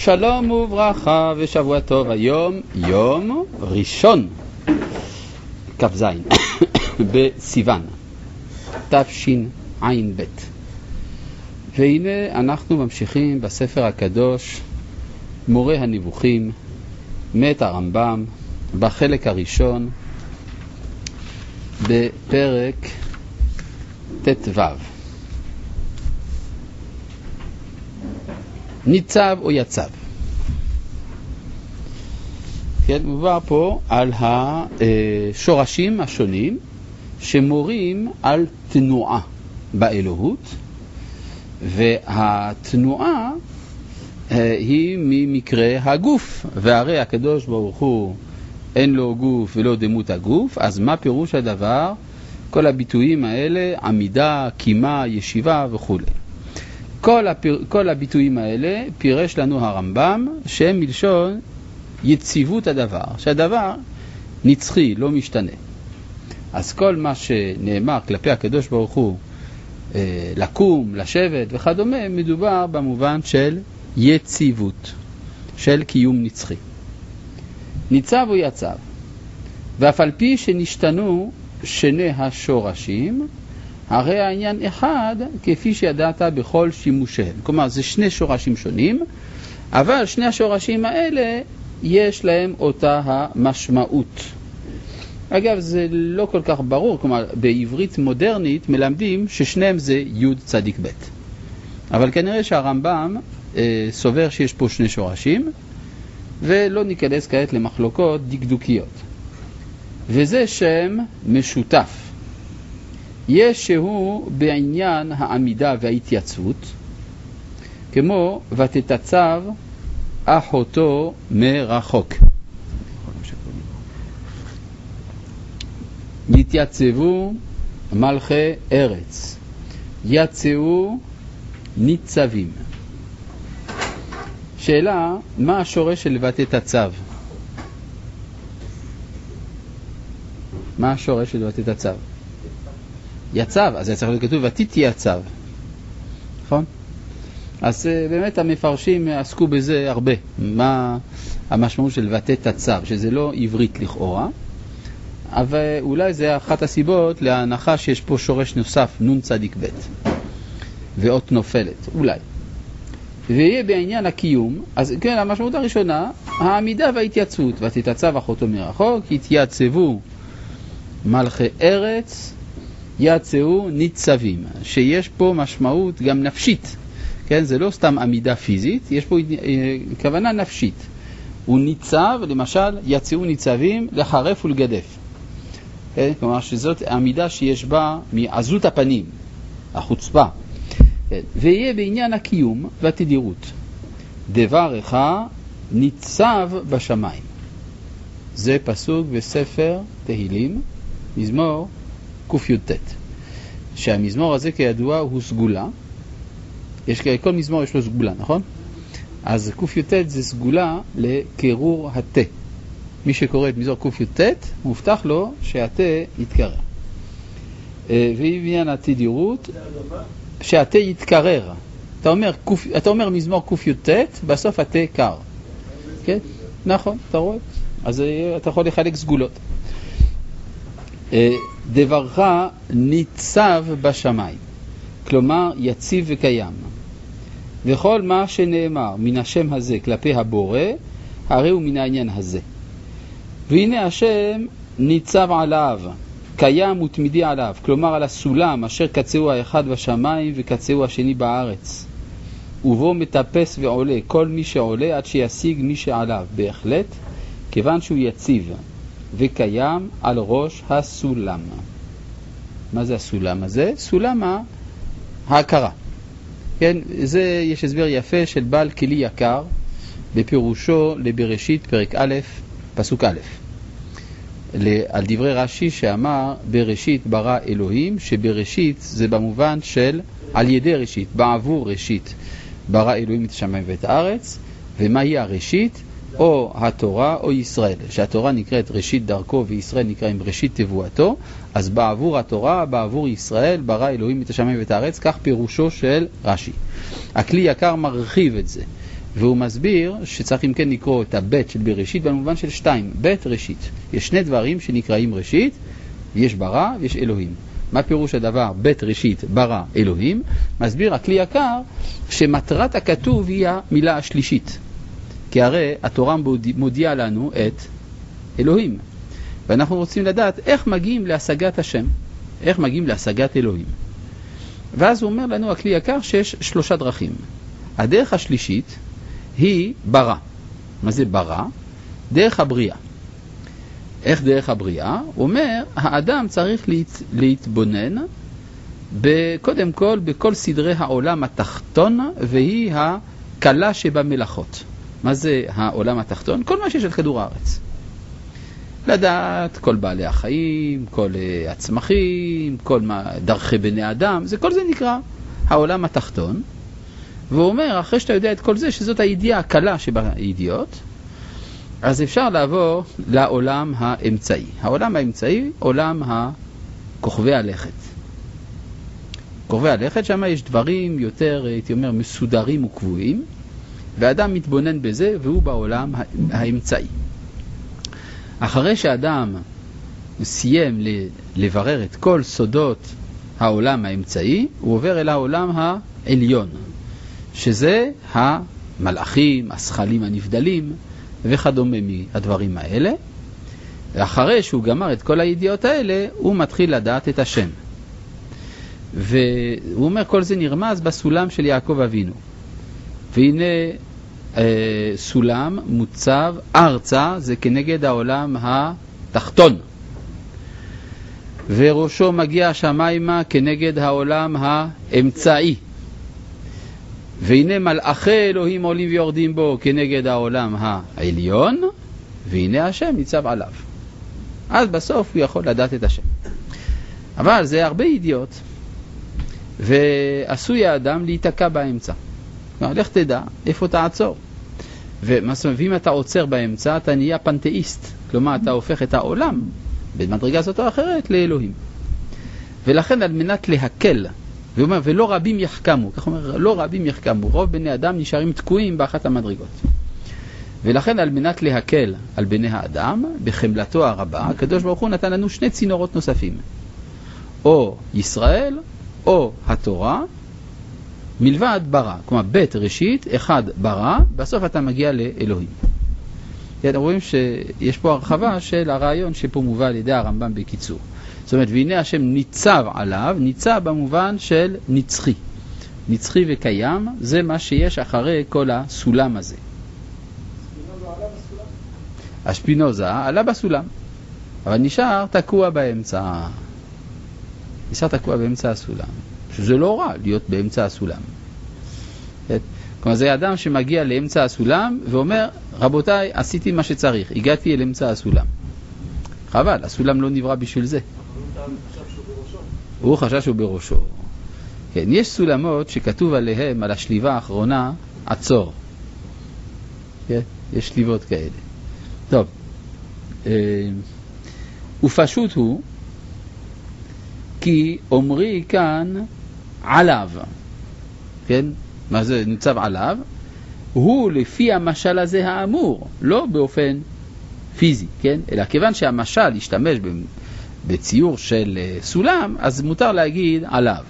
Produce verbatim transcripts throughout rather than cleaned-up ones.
שלום וברכה ושבוע טוב. היום יום ראשון כ"ז בסיוון תשע"ב, והנה אנחנו ממשיכים בספר הקדוש מורה הנבוכים מת הרמב"ם בחלק הראשון בפרק ט"ו. ניצב או יצב. כן, מדובר פה על השורשים השונים שמורים על תנועה באלוהות, והתנועה היא ממקרה הגוף, והרי הקדוש ברוך הוא אין לו גוף ולא דמות הגוף. אז מה פירוש הדבר? כל הביטויים האלה, עמידה, קימה, ישיבה וכו'. כל, הפיר... כל הביטויים האלה פירש לנו הרמב"ם שהם מלשון יציבות הדבר, שהדבר נצחי, לא משתנה. אז כל מה שנאמר כלפי הקדוש ברוך הוא, אה, לקום, לשבת וכדומה, מדובר במובן של יציבות, של קיום נצחי. ניצב או יצב, ואף על פי שנשתנו שני השורשים, הרי העניין אחד כפי שידעת בכל שימושיהם. כלומר, זה שני שורשים שונים, אבל שני השורשים האלה יש להם אותה המשמעות. אגב, זה לא כל כך ברור, כלומר, בעברית מודרנית מלמדים ששניהם זה י' צדיק ב'. אבל כנראה שהרמב"ם אה, סובר שיש פה שני שורשים, ולא ניכנס כעת למחלוקות דקדוקיות. וזה שם משותף. יש שהוא בעניין העמידה וההתייצבות, כמו ותתצב אחותו מרחוק. יתייצבו מלכי ארץ, יצאו ניצבים. שאלה, מה השורש של ותתצב? מה השורש של ותתצב? יצב, אז זה צריך להיות כתוב ותתייצב, נכון? אז באמת המפרשים עסקו בזה הרבה, מה המשמעות של ותתצב, שזה לא עברית לכאורה, אבל אולי זה אחת הסיבות להנחה שיש פה שורש נוסף, נון צדיק ב' ואות נופלת, אולי. ויהיה בעניין הקיום, אז כן, המשמעות הראשונה, העמידה וההתייצבות, ותתצב אחותו מרחוק, יתייצבו מלכי ארץ, יצאו ניצבים, שיש פה משמעות גם נפשית, כן? זה לא סתם עמידה פיזית, יש פה כוונה נפשית. הוא ניצב, למשל, יצאו ניצבים לחרף ולגדף. כן? כלומר שזאת עמידה שיש בה מעזות הפנים, החוצפה. כן? ויהיה בעניין הקיום והתדירות. דבר אחד ניצב בשמיים. זה פסוק בספר תהילים, מזמור ק"ט. שהמזמור הזה כידוע הוא סגולה. יש, כל מזמור יש לו סגולה, נכון? אז ק"ט זה סגולה לקירור התה. מי שקורא את מזמור ק"ט, מובטח לו שהתה יתקרר. ובעניין התדירות, שהתה יתקרר. אתה אומר, אתה אומר מזמור ק"ט, בסוף התה קר. כן? נכון, אתה רואה? אז אתה יכול לחלק סגולות. דברך ניצב בשמיים, כלומר יציב וקיים. וכל מה שנאמר מן השם הזה כלפי הבורא, הרי הוא מן העניין הזה. והנה השם ניצב עליו, קיים ותמידי עליו, כלומר על הסולם אשר קצהו האחד בשמיים וקצהו השני בארץ. ובו מטפס ועולה כל מי שעולה עד שישיג מי שעליו, בהחלט, כיוון שהוא יציב וקיים על ראש הסולם. מה זה הסולם הזה? סולם ההכרה. כן, זה יש הסבר יפה של בעל כלי יקר בפירושו לבראשית פרק א' פסוק א', על דברי רש"י שאמר בראשית ברא אלוהים, שבראשית זה במובן של על ידי ראשית, בעבור ראשית ברא אלוהים את השמיים ואת הארץ. ומהי הראשית? או התורה או ישראל, שהתורה נקראת ראשית דרכו וישראל נקראים ראשית תבואתו. אז בעבור התורה, בעבור ישראל ברא אלוהים את השמיים ואת הארץ, כך פירושו של רש"י. הכלי יקר מרחיב את זה והוא מסביר שצריך אם כן לקרוא את הבית של בראשית במובן של שתיים, בית ראשית. יש שני דברים שנקראים ראשית, יש ברא ויש אלוהים. מה פירוש הדבר בית ראשית ברא אלוהים? מסביר הכלי יקר שמטרת הכתוב היא המילה השלישית. כי הרי התורה מודיעה לנו את אלוהים. ואנחנו רוצים לדעת איך מגיעים להשגת השם, איך מגיעים להשגת אלוהים. ואז הוא אומר לנו הכלי יקר שיש שלושה דרכים. הדרך השלישית היא ברא. מה זה ברא? דרך הבריאה. איך דרך הבריאה? הוא אומר, האדם צריך להת, להתבונן קודם כל בכל סדרי העולם התחתון, והיא הקלה שבמלאכות. מה זה העולם התחתון? כל מה שיש על כדור הארץ. לדעת כל בעלי החיים, כל הצמחים, כל מה, דרכי בני אדם, זה כל זה נקרא העולם התחתון. והוא אומר, אחרי שאתה יודע את כל זה, שזאת הידיעה הקלה שבידיעות, אז אפשר לעבור לעולם האמצעי. העולם האמצעי, עולם הכוכבי הלכת. כוכבי הלכת, שם יש דברים יותר, הייתי אומר, מסודרים וקבועים, ואדם מתבונן בזה, והוא בעולם האמצעי. אחרי שאדם סיים לברר את כל סודות העולם האמצעי, הוא עובר אל העולם העליון, שזה המלאכים, השכלים הנבדלים, וכדומה מהדברים האלה. ואחרי שהוא גמר את כל הידיעות האלה, הוא מתחיל לדעת את השם. והוא אומר, כל זה נרמז בסולם של יעקב אבינו. והנה אה, סולם מוצב ארצה, זה כנגד העולם התחתון. וראשו מגיע השמיימה כנגד העולם האמצעי. והנה מלאכי אלוהים עולים ויורדים בו כנגד העולם העליון, והנה השם ניצב עליו. אז בסוף הוא יכול לדעת את השם. אבל זה הרבה ידיעות, ועשוי האדם להתקע באמצע. לך תדע איפה תעצור. ואם אתה עוצר באמצע, אתה נהיה פנתאיסט. כלומר, אתה הופך את העולם, במדרגה זאת או אחרת, לאלוהים. ולכן על מנת להקל, והוא אומר, ולא רבים יחכמו, כך אומר, לא רבים יחכמו, רוב בני אדם נשארים תקועים באחת המדרגות. ולכן על מנת להקל על בני האדם, בחמלתו הרבה, הקדוש ברוך הוא נתן לנו שני צינורות נוספים. או ישראל, או התורה, מלבד ברא. כלומר, בית ראשית, אחד ברא, בסוף אתה מגיע לאלוהים. אתם רואים שיש פה הרחבה של הרעיון שפה מובא על ידי הרמב"ם בקיצור. זאת אומרת, והנה השם ניצב עליו, ניצב במובן של נצחי. נצחי וקיים, זה מה שיש אחרי כל הסולם הזה. השפינוזה עלה בסולם, אבל נשאר תקוע באמצע. נשאר תקוע באמצע הסולם. שזה לא רע להיות באמצע הסולם. כלומר, זה אדם שמגיע לאמצע הסולם ואומר, רבותיי, עשיתי מה שצריך, הגעתי אל אמצע הסולם. חבל, הסולם לא נברא בשביל זה. הוא חשב שהוא בראשו. כן, יש סולמות שכתוב עליהם, על השליבה האחרונה, עצור. כן, יש שליבות כאלה. טוב, ופשוט הוא, כי אומרי כאן עליו, כן, מה זה ניצב עליו, הוא לפי המשל הזה האמור, לא באופן פיזי, כן, אלא כיוון שהמשל ישתמש בציור של סולם, אז מותר להגיד עליו.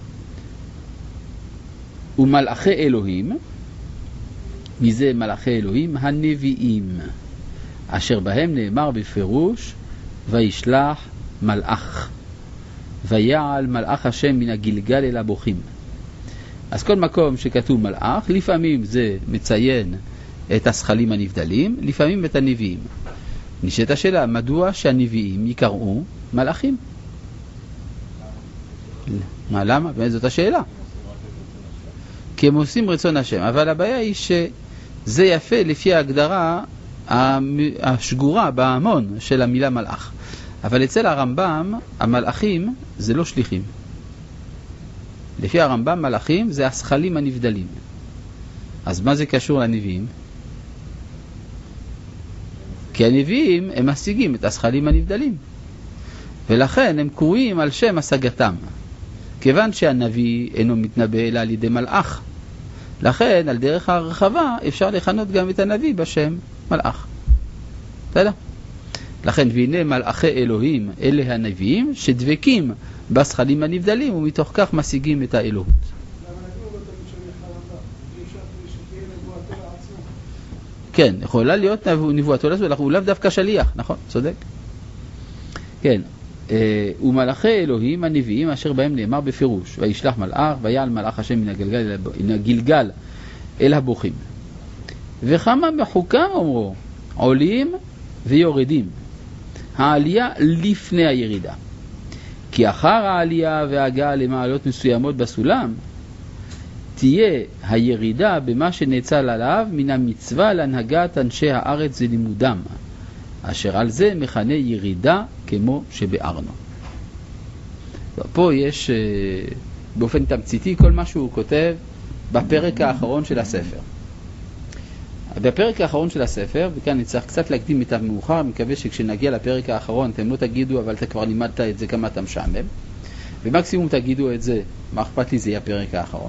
ומלאכי אלוהים, מזה מלאכי אלוהים הנביאים, אשר בהם נאמר בפירוש, וישלח מלאך. ויעל מלאך השם מן הגלגל אל הבוכים. אז כל מקום שכתוב מלאך, לפעמים זה מציין את השכלים הנבדלים, לפעמים את הנביאים. נשאלת השאלה, מדוע שהנביאים יקראו מלאכים? מה, למה? זאת השאלה. כי הם עושים רצון השם, אבל הבעיה היא שזה יפה לפי ההגדרה השגורה בהמון של המילה מלאך. אבל אצל הרמב"ם, המלאכים זה לא שליחים. לפי הרמב"ם, מלאכים זה השכלים הנבדלים. אז מה זה קשור לנביאים? כי הנביאים הם משיגים את השכלים הנבדלים. ולכן הם קרויים על שם השגתם. כיוון שהנביא אינו מתנבא אלא על ידי מלאך. לכן, על דרך הרחבה, אפשר לכנות גם את הנביא בשם מלאך. בסדר? לכן, והנה מלאכי אלוהים, אלה הנביאים, שדבקים בשכלים הנבדלים, ומתוך כך משיגים את האלוהות. כן, יכולה להיות נבואתו לעצמו, הוא לאו דווקא שליח, נכון, צודק. כן, ומלאכי אלוהים הנביאים אשר בהם נאמר בפירוש, וישלח מלאך, ויעל מלאך השם מן הגלגל, מן הגלגל אל הבוכים. וכמה בחוקם אומרו, עולים ויורדים. העלייה לפני הירידה. כי אחר העלייה וההגעה למעלות מסוימות בסולם, תהיה הירידה במה שנאצל עליו מן המצווה להנהגת אנשי הארץ ולימודם, אשר על זה מכנה ירידה כמו שבארנו. פה יש באופן תמציתי כל מה שהוא כותב בפרק האחרון של הספר. בפרק האחרון של הספר, וכאן נצטרך קצת להקדים את המאוחר, אני מקווה שכשנגיע לפרק האחרון אתם לא תגידו אבל אתה כבר לימדת את זה כמה אתה משעמם, ומקסימום תגידו את זה, מה אכפת לי זה יהיה הפרק האחרון.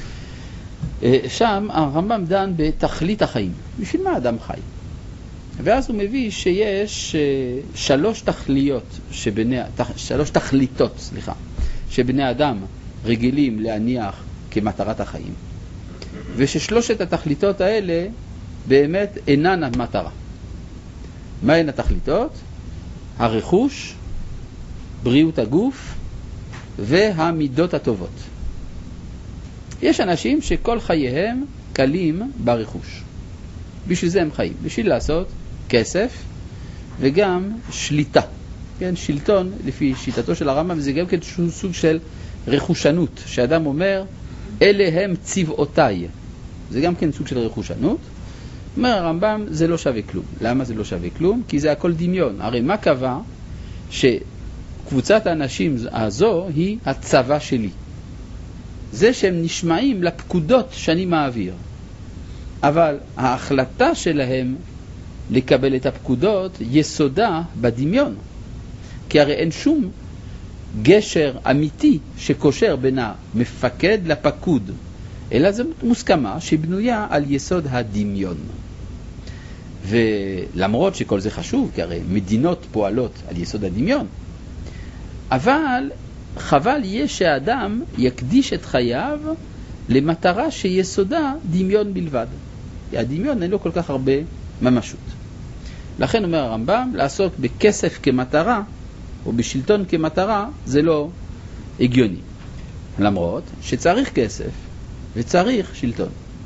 שם הרמב"ם דן בתכלית החיים, בשביל מה אדם חי? ואז הוא מביא שיש שלוש תכליות שבני, שלוש תכליתות, סליחה, שבני אדם רגילים להניח כמטרת החיים, וששלושת התכליתות האלה באמת אינן המטרה. מהן התכליתות? הרכוש, בריאות הגוף והמידות הטובות. יש אנשים שכל חייהם קלים ברכוש. בשביל זה הם חיים, בשביל לעשות כסף וגם שליטה. כן, שלטון, לפי שיטתו של הרמב"ם, זה גם כן סוג של רכושנות, שאדם אומר, אלה הם צבעותיי. זה גם כן סוג של רכושנות. אומר הרמב"ם, זה לא שווה כלום. למה זה לא שווה כלום? כי זה הכל דמיון. הרי מה קבע? שקבוצת האנשים הזו היא הצבא שלי. זה שהם נשמעים לפקודות שאני מעביר. אבל ההחלטה שלהם לקבל את הפקודות יסודה בדמיון. כי הרי אין שום גשר אמיתי שקושר בין המפקד לפקוד, אלא זו מוסכמה שבנויה על יסוד הדמיון. ולמרות שכל זה חשוב, כי הרי מדינות פועלות על יסוד הדמיון, אבל חבל יהיה שהאדם יקדיש את חייו למטרה שיסודה דמיון בלבד. הדמיון אין לו כל כך הרבה ממשות. לכן אומר הרמב"ם, לעסוק בכסף כמטרה או בשלטון כמטרה זה לא הגיוני. למרות שצריך כסף וצריך שלטון.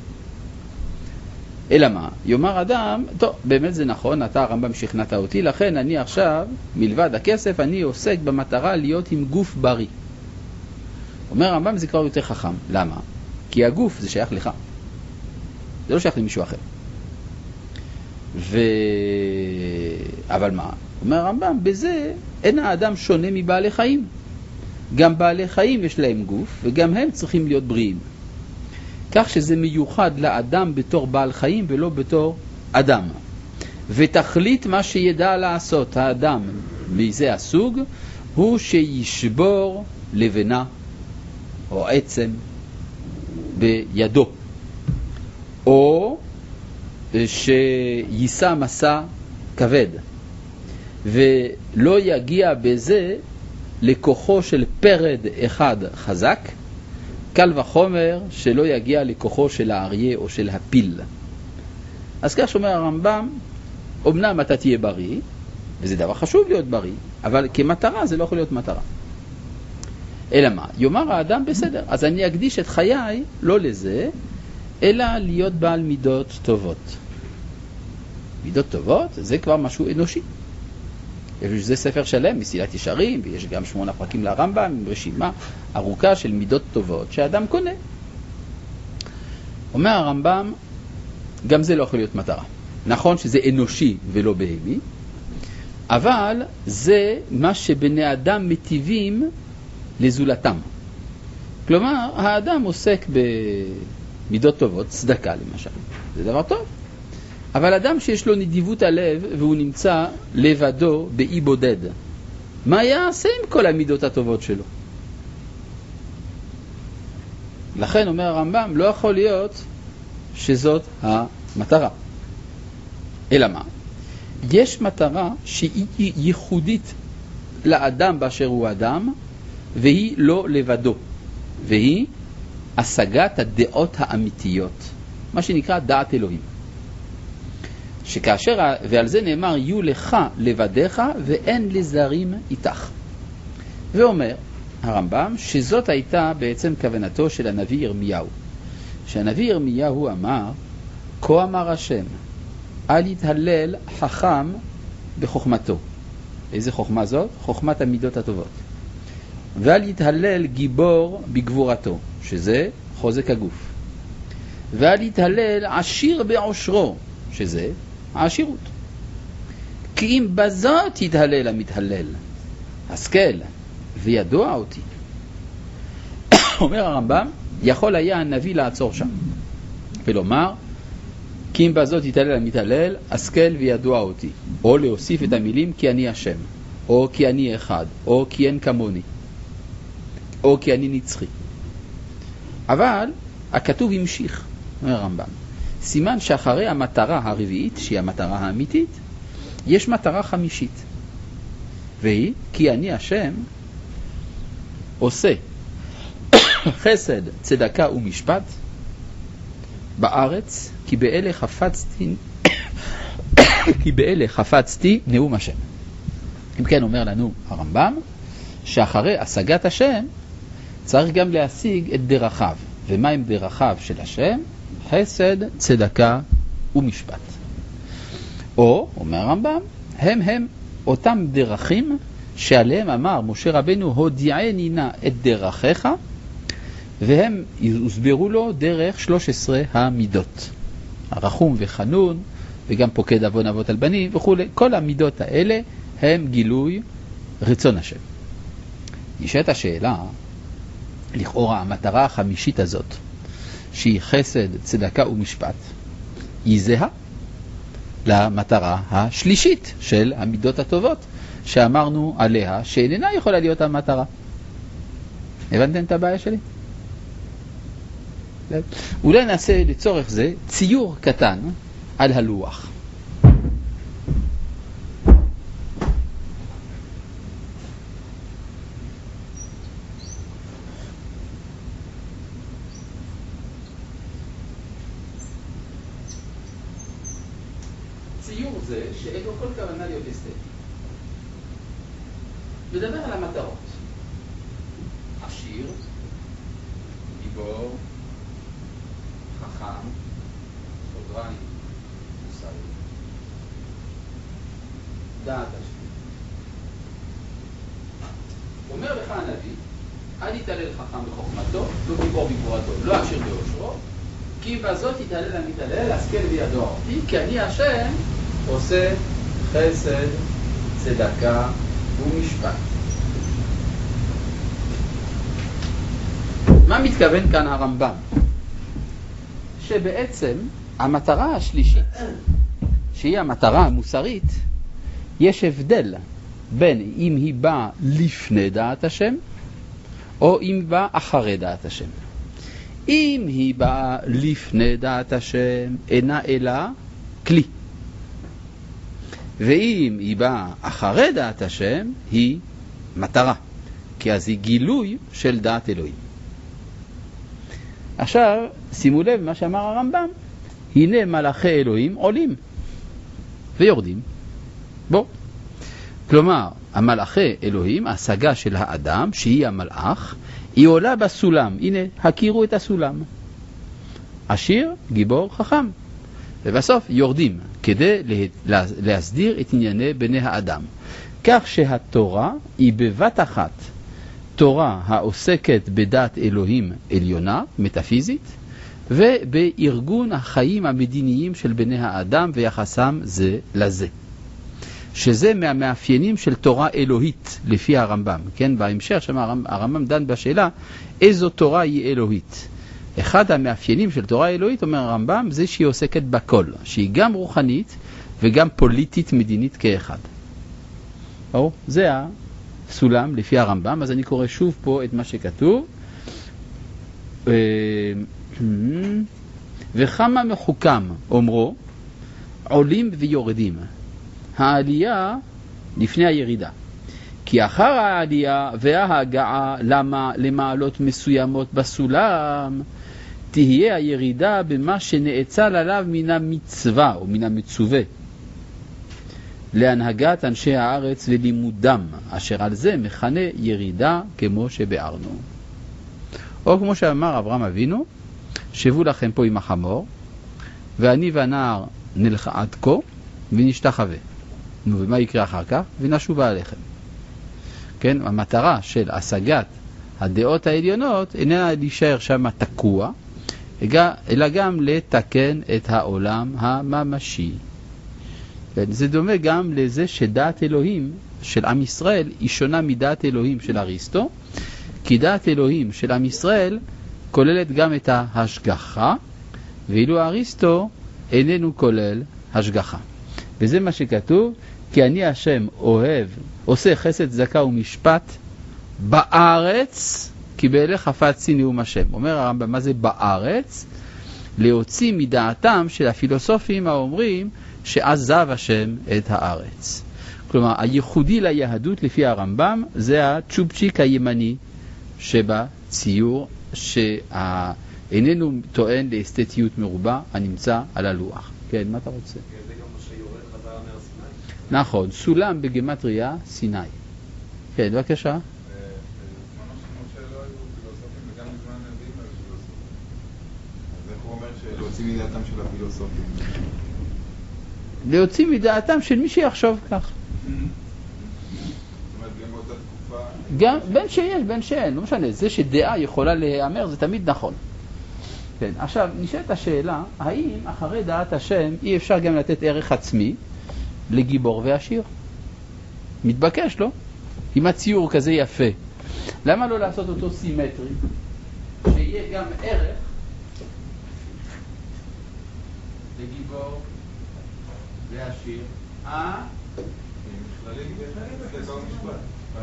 אלא מה? יאמר אדם, טוב, באמת זה נכון, אתה הרמב"ם שכנעת אותי, לכן אני עכשיו, מלבד הכסף, אני עוסק במטרה להיות עם גוף בריא. אומר הרמב"ם, זה כבר יותר חכם. למה? כי הגוף זה שייך לך. זה לא שייך למישהו אחר. ו... אבל מה? אומר הרמב"ם, בזה אין האדם שונה מבעלי חיים. גם בעלי חיים יש להם גוף, וגם הם צריכים להיות בריאים. כך שזה מיוחד לאדם בתור בעל חיים ולא בתור אדם. ותכלית מה שידע לעשות האדם מזה הסוג, הוא שישבור לבנה או עצם בידו, או שיישא מסע כבד, ולא יגיע בזה לכוחו של פרד אחד חזק, קל וחומר שלא יגיע לכוחו של האריה או של הפיל. אז כך שאומר הרמב"ם, אמנם אתה תהיה בריא, וזה דבר חשוב להיות בריא, אבל כמטרה זה לא יכול להיות מטרה. אלא מה? יאמר האדם בסדר, אז אני אקדיש את חיי לא לזה, אלא להיות בעל מידות טובות. מידות טובות זה כבר משהו אנושי. זה ספר שלם, מסילת ישרים, ויש גם שמונה פרקים לרמב"ם, עם רשימה ארוכה של מידות טובות שאדם קונה. אומר הרמב"ם, גם זה לא יכול להיות מטרה. נכון שזה אנושי ולא בהמי, אבל זה מה שבני אדם מטיבים לזולתם. כלומר, האדם עוסק במידות טובות, צדקה למשל, זה דבר טוב. אבל אדם שיש לו נדיבות הלב והוא נמצא לבדו באי בודד, מה יעשה עם כל המידות הטובות שלו? לכן אומר הרמב"ם, לא יכול להיות שזאת המטרה. אלא מה? יש מטרה שהיא ייחודית לאדם באשר הוא אדם, והיא לא לבדו, והיא השגת הדעות האמיתיות, מה שנקרא דעת אלוהים. שכאשר, ועל זה נאמר, יהיו לך לבדיך ואין לזרים איתך. ואומר הרמב"ם שזאת הייתה בעצם כוונתו של הנביא ירמיהו. שהנביא ירמיהו אמר, כה אמר השם, אל יתהלל חכם בחוכמתו. איזה חוכמה זאת? חוכמת המידות הטובות. ואל יתהלל גיבור בגבורתו, שזה חוזק הגוף. ואל יתהלל עשיר בעושרו, שזה העשירות. כי אם בזאת יתהלל המתהלל, השכל, וידוע אותי. אומר הרמב"ם, יכול היה הנביא לעצור שם ולומר, כי אם בזאת יתהלל המתהלל, השכל וידוע אותי. או להוסיף את המילים כי אני השם, או כי אני אחד, או כי אין כמוני, או כי אני נצחי. אבל הכתוב המשיך, אומר הרמב"ם, סימן שאחרי המטרה הרביעית, שהיא המטרה האמיתית, יש מטרה חמישית. והיא, כי אני השם, עושה חסד, צדקה ומשפט בארץ, כי באלה חפצתי כי באלה חפצתי נאום השם. אם כן אומר לנו הרמב"ם, שאחרי השגת השם צריך גם להשיג את דרכיו. ומה הם דרכיו של השם? חסד, צדקה ומשפט. או, אומר הרמב"ם, הם הם אותם דרכים שעליהם אמר משה רבנו, הודיעני נא את דרכיך, והם הסבירו לו דרך שלוש עשרה המידות. הרחום וחנון, וגם פוקד אבון אבות על בנים וכו'. כל המידות האלה הם גילוי רצון השם. נשאלת השאלה, לכאורה המטרה החמישית הזאת, שהיא חסד, צדקה ומשפט, היא זהה למטרה השלישית של המידות הטובות, שאמרנו עליה שאיננה יכולה להיות המטרה. הבנתם את הבעיה שלי? אולי נעשה לצורך זה ציור קטן על הלוח. ציור זה שאין לו כל כוונה להיות אסתטי. מדבר על המטרות. עשיר, גיבור, חכם, סוגריים, מוסרי, דעת השם. אומר לך הנביא, אל יתהלל חכם בחוכמתו, לא גיבור בגבורתו, לא עשיר בעושרו, כי בזאת יתהלל המתהלל, השכל וידוע אותי, כי אני השם עושה חסד, צדקה ומשפט. מה מתכוון כאן הרמב"ם? שבעצם המטרה השלישית, שהיא המטרה המוסרית, יש הבדל בין אם היא באה לפני דעת השם, או אם היא באה אחרי דעת השם. אם היא באה לפני דעת השם, אינה אלא כלי. ואם היא באה אחרי דעת השם, היא מטרה. כי אז היא גילוי של דעת אלוהים. עכשיו, שימו לב מה שאמר הרמב"ם. הנה מלאכי אלוהים עולים ויורדים. בוא. כלומר, המלאכי אלוהים, ההשגה של האדם, שהיא המלאך, היא עולה בסולם. הנה, הכירו את הסולם. עשיר, גיבור, חכם. ובסוף יורדים כדי להסדיר את ענייני בני האדם. כך שהתורה היא בבת אחת תורה העוסקת בדת אלוהים עליונה, מטאפיזית, ובארגון החיים המדיניים של בני האדם ויחסם זה לזה. שזה מהמאפיינים של תורה אלוהית לפי הרמב"ם. כן, בהמשך שם הרמב"ם דן בשאלה איזו תורה היא אלוהית. אחד המאפיינים של תורה אלוהית, אומר הרמב"ם, זה שהיא עוסקת בכל, שהיא גם רוחנית וגם פוליטית מדינית כאחד. או, זה הסולם לפי הרמב"ם. אז אני קורא שוב פה את מה שכתוב. וכמה מחוכם אומרו עולים ויורדים, העלייה לפני הירידה, כי אחר העלייה וההגעה למה למעלות מסוימות בסולם תהיה הירידה במה שנאצל עליו מן המצווה או מן המצווה להנהגת אנשי הארץ ולימודם, אשר על זה מכנה ירידה כמו שבארנו. או כמו שאמר אברהם אבינו, שבו לכם פה עם החמור, ואני והנער נלך עד כה ונשתחווה. נו, ומה יקרה אחר כך? ונשובה עליכם. כן, המטרה של השגת הדעות העליונות איננה להישאר שם תקוע, אלא גם לתקן את העולם הממשי. זה דומה גם לזה שדעת אלוהים של עם ישראל היא שונה מדעת אלוהים של אריסטו, כי דעת אלוהים של עם ישראל כוללת גם את ההשגחה, ואילו אריסטו איננו כולל השגחה. וזה מה שכתוב, כי אני השם אוהב, עושה חסד צדקה ומשפט בארץ, כי באלה חפצתי נאום השם. אומר הרמב"ם, מה זה בארץ? להוציא מדעתם של הפילוסופים האומרים שעזב השם את הארץ. כלומר, הייחודי ליהדות לפי הרמב"ם זה הצ'ופצ'יק הימני שבציור שאיננו טוען לאסתטיות מרובה הנמצא על הלוח. כן, מה אתה רוצה? זה גם מה שיורד חזרה מהר סיני. נכון, סולם בגמטריה סיני. כן, בבקשה. ממש כמו שלא היו פילוסופים וגם מזמן נביאים היו פילוסופים. אז איך הוא אומר שלהוציא מדעתם של הפילוסופים? להוציא מדעתם של מי שיחשוב כך. זאת אומרת, גם באותה תקופה... גם, בין שיש, בין שאין, לא משנה. זה שדעה יכולה להיאמר, זה תמיד נכון. כן, עכשיו, נשאלת השאלה, האם אחרי דעת השם אי אפשר גם לתת ערך עצמי לגיבור ועשיר? מתבקש, לא? אם הציור כזה יפה, למה לא לעשות אותו סימטרי? שיהיה גם ערך לגיבור ועשיר. אה? בכללי, בכללי, זה גם משפט.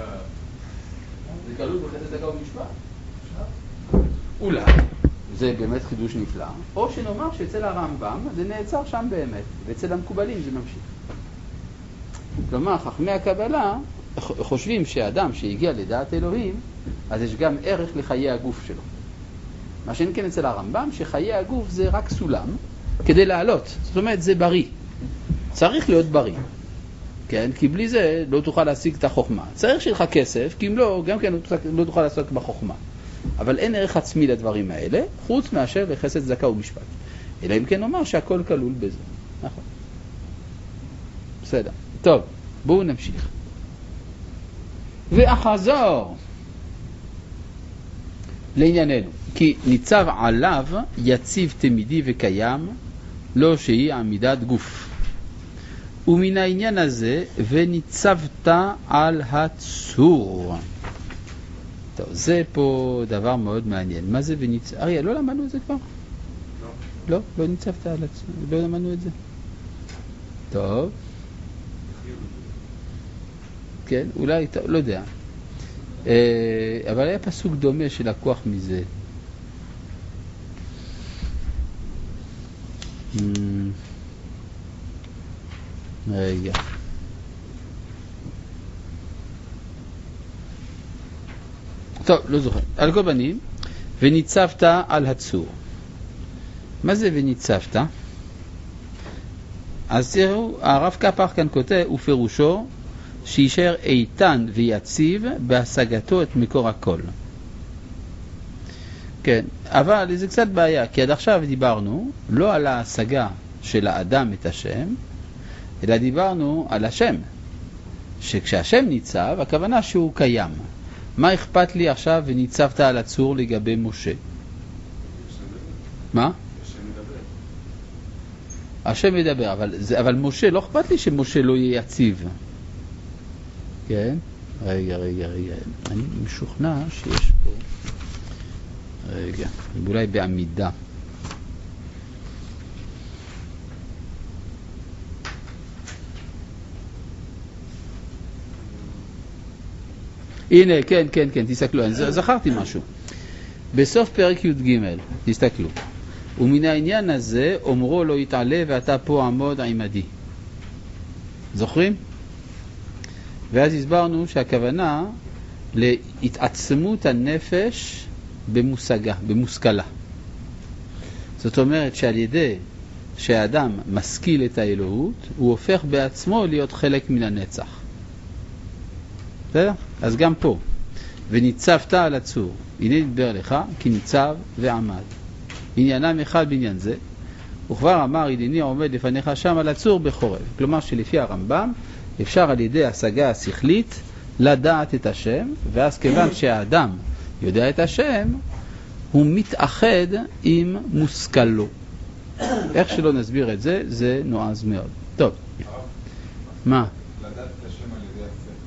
זה כלול בחסד צדקה ומשפט? אולי. זה באמת חידוש נפלא. או שנאמר שאצל הרמב"ם זה נעצר שם באמת, ואצל המקובלים זה ממשיך. כלומר, חכמי הקבלה חושבים שאדם שהגיע לדעת אלוהים, אז יש גם ערך לחיי הגוף שלו. מה שאין כן אצל הרמב"ם, שחיי הגוף זה רק סולם כדי לעלות. זאת אומרת, זה בריא. צריך להיות בריא. כן? כי בלי זה לא תוכל להשיג את החוכמה. צריך שיהיה לך כסף, כי אם לא, גם כן לא תוכל לעסוק בחוכמה. אבל אין ערך עצמי לדברים האלה, חוץ מאשר לחסד צדקה ומשפט. אלא אם כן נאמר שהכל כלול בזה. נכון. בסדר. טוב, בואו נמשיך. ואחזור לענייננו, כי ניצב עליו יציב תמידי וקיים, לא שהיא עמידת גוף. ומן העניין הזה, וניצבת על הצור. טוב, זה פה דבר מאוד מעניין. מה זה וניצבת? אריה, לא למדנו את זה כבר? לא. לא? לא ניצבת על הצור? לא למדנו את זה? טוב. כן, אולי, לא יודע. אבל היה פסוק דומה שלקוח מזה. רגע. טוב, לא זוכר. על כל פנים, וניצבת על הצור. מה זה וניצבת? אז תראו, הרב קפח כאן כותב, ופירושו, שישאר איתן ויציב בהשגתו את מקור הכל. כן, אבל זה קצת בעיה, כי עד עכשיו דיברנו לא על ההשגה של האדם את השם, אלא דיברנו על השם. שכשהשם ניצב, הכוונה שהוא קיים. מה אכפת לי עכשיו וניצבת על הצור לגבי משה? מה? השם מדבר, אבל, זה, אבל משה, לא אכפת לי שמשה לא יהיה יציב. כן? רגע, רגע, רגע. אני משוכנע שיש פה... רגע, אולי בעמידה. הנה, כן, כן, כן, תסתכלו, אני זכרתי משהו. בסוף פרק י"ג, תסתכלו. ומן העניין הזה אומרו לא יתעלה ואתה פה עמוד עמדי. זוכרים? ואז הסברנו שהכוונה להתעצמות הנפש במושגה, במושכלה. זאת אומרת שעל ידי שהאדם משכיל את האלוהות, הוא הופך בעצמו להיות חלק מן הנצח. בסדר? אז גם פה. וניצבת על הצור, הנה נדבר לך, כי ניצב ועמד. עניינם אחד בעניין זה, וכבר אמר, הנני עומד לפניך שם על הצור בחורב. כלומר שלפי הרמב"ם, אפשר על ידי השגה השכלית לדעת את השם, ואז כיוון שהאדם יודע את השם, הוא מתאחד עם מושכלו. איך שלא נסביר את זה, זה נועז מאוד. טוב. מה? לדעת את השם על ידי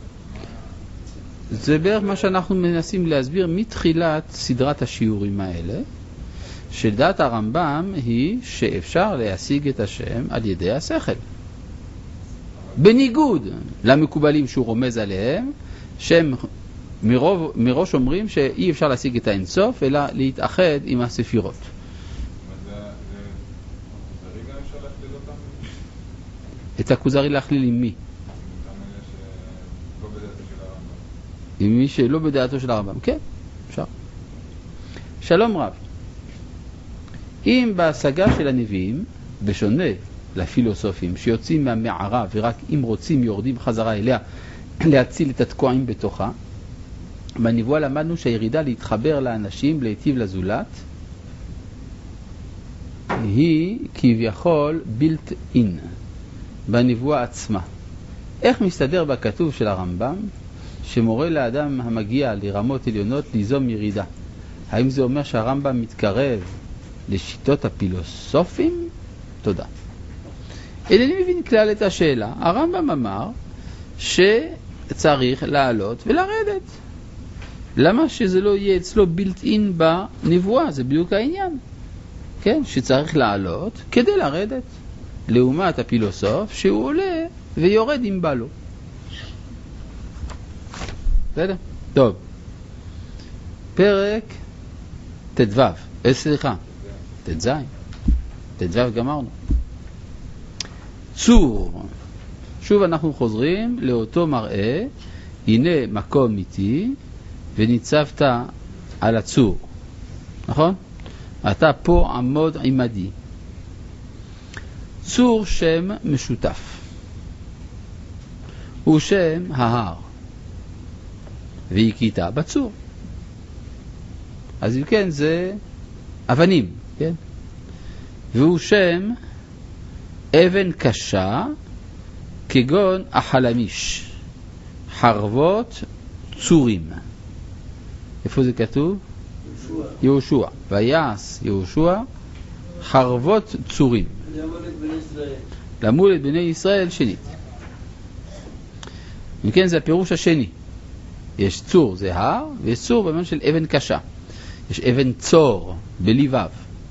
השכל. זה בערך מה שאנחנו מנסים להסביר מתחילת סדרת השיעורים האלה, שדעת הרמב"ם היא שאפשר להשיג את השם על ידי השכל. בניגוד למקובלים שהוא רומז עליהם, שהם מרוב, מראש אומרים שאי אפשר להשיג את האינסוף, אלא להתאחד עם הספירות. את הכוזרי להכליל עם מי? עם מי שלא בדעתו של הרמב"ם. כן, אפשר. שלום רב. אם בהשגה של הנביאים, בשונה לפילוסופים שיוצאים מהמערה ורק אם רוצים יורדים חזרה אליה להציל את התקועים בתוכה, בנבואה למדנו שהירידה להתחבר לאנשים, להיטיב לזולת, היא כביכול built in בנבואה עצמה. איך מסתדר בכתוב של הרמב"ם שמורה לאדם המגיע לרמות עליונות ליזום ירידה? האם זה אומר שהרמב"ם מתקרב לשיטות הפילוסופים? תודה. אינני מבין כלל את השאלה. הרמב"ם אמר שצריך לעלות ולרדת. למה שזה לא יהיה אצלו built in בנבואה? זה בדיוק העניין. כן, שצריך לעלות כדי לרדת. לעומת הפילוסוף שהוא עולה ויורד אם בא לו. בסדר? טוב. פרק תדו. אה, סליחה. תדזי. תדו גמרנו. צור. שוב אנחנו חוזרים לאותו מראה. הנה מקום איתי וניצבת על הצור. נכון? אתה פה עמוד עמדי. צור שם משותף. הוא שם ההר. והכית בצור. אז אם כן זה אבנים, כן? והוא שם אבן קשה כגון החלמיש. חרבות צורים. איפה זה כתוב? יהושע. יהושע. ויעש יהושע חרבות צורים. למול את בני ישראל. למול את בני ישראל שנית. אם כן זה הפירוש השני. יש צור, זה הר, ויש צור במובן של אבן קשה. יש אבן צור, בליבב.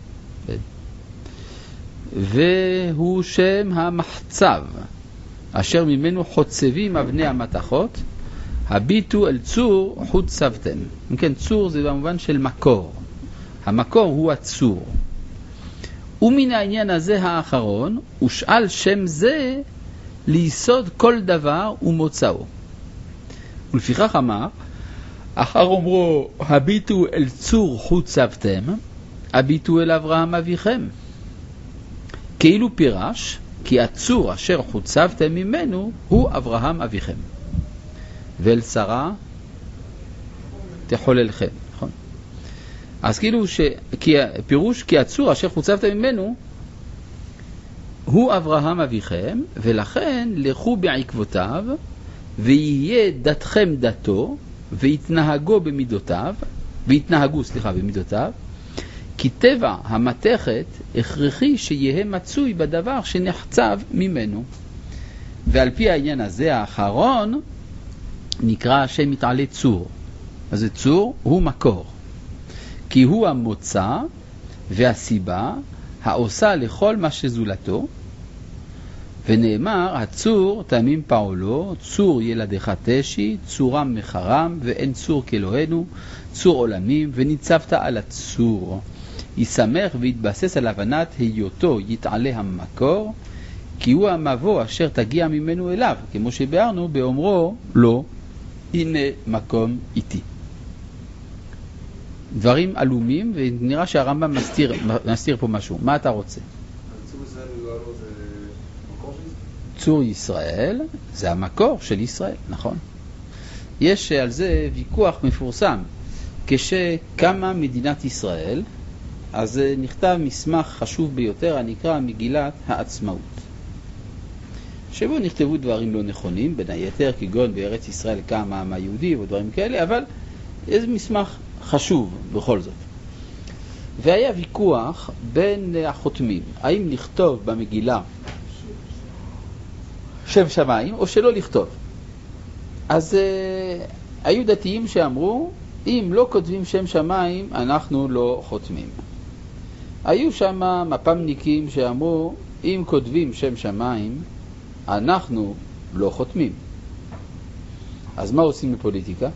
והוא שם המחצב, אשר ממנו חוצבים אבני המתכות, הביטו אל צור חוצבתם. אם כן, צור זה במובן של מקור. המקור הוא הצור. ומן העניין הזה האחרון, ושאל שם זה ליסוד כל דבר ומוצאו. ולפיכך אמר, אחר אומרו, הביטו אל צור חוצבתם, הביטו אל אברהם אביכם. כאילו פירש, כי הצור אשר חוצבתם ממנו הוא אברהם אביכם. ואל שרה תחוללכם. נכון? אז כאילו ש... כי... פירוש כי הצור אשר חוצבתם ממנו הוא אברהם אביכם, ולכן לכו בעקבותיו, ויהיה דתכם דתו, ויתנהגו במידותיו, ויתנהגו, סליחה, במידותיו, כי טבע המתכת הכרחי שיהיה מצוי בדבר שנחצב ממנו. ועל פי העניין הזה האחרון, נקרא השם מתעלה צור. אז צור הוא מקור. כי הוא המוצא והסיבה העושה לכל מה שזולתו, ונאמר, הצור תמים פעולו, צור ילדיך תשי, צורם מחרם, ואין צור כאלוהינו, צור עולמים, וניצבת על הצור. ישמח ויתבסס על הבנת היותו יתעלה המקור, כי הוא המבוא אשר תגיע ממנו אליו, כמו שביארנו באומרו לו, הנה מקום איתי. דברים עלומים, ונראה שהרמב"ם מסתיר, מסתיר פה משהו. מה אתה רוצה? צור ישראל וגואלו זה מקור של ישראל? צור ישראל זה המקור של ישראל, נכון. יש על זה ויכוח מפורסם. כשקמה מדינת ישראל, אז נכתב מסמך חשוב ביותר, הנקרא מגילת העצמאות. שבו נכתבו דברים לא נכונים, בין היתר כגון בארץ ישראל קם העם היהודי ודברים כאלה, אבל איזה מסמך חשוב בכל זאת. והיה ויכוח בין החותמים, האם לכתוב במגילה שם שמיים או שלא לכתוב. אז uh, היו דתיים שאמרו, אם לא כותבים שם שמיים, אנחנו לא חותמים. היו שם מפ"מניקים שאמרו, אם כותבים שם שמיים, אנחנו לא חותמים. אז מה עושים בפוליטיקה?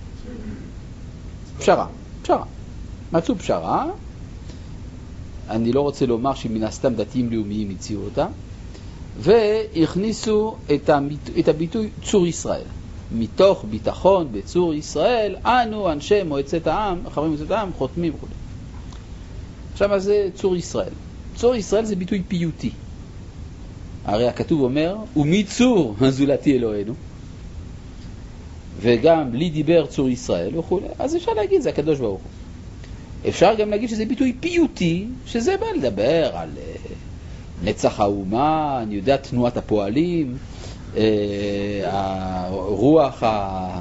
פשרה, פשרה. מצאו פשרה, אני לא רוצה לומר שמן הסתם דתיים לאומיים הציעו אותה, והכניסו את, הביט... את הביטוי צור ישראל. מתוך ביטחון בצור ישראל, אנו אנשי מועצת העם, חברי מועצת העם, חותמים וכו'. עכשיו זה צור ישראל. צור ישראל זה ביטוי פיוטי. הרי הכתוב אומר, ומי צור הזולתי אלוהינו? וגם לי דיבר צור ישראל וכו'. אז אפשר להגיד, זה הקדוש ברוך הוא. אפשר גם להגיד שזה ביטוי פיוטי, שזה בא לדבר על נצח האומה, אני יודע, תנועת הפועלים, הרוח ה...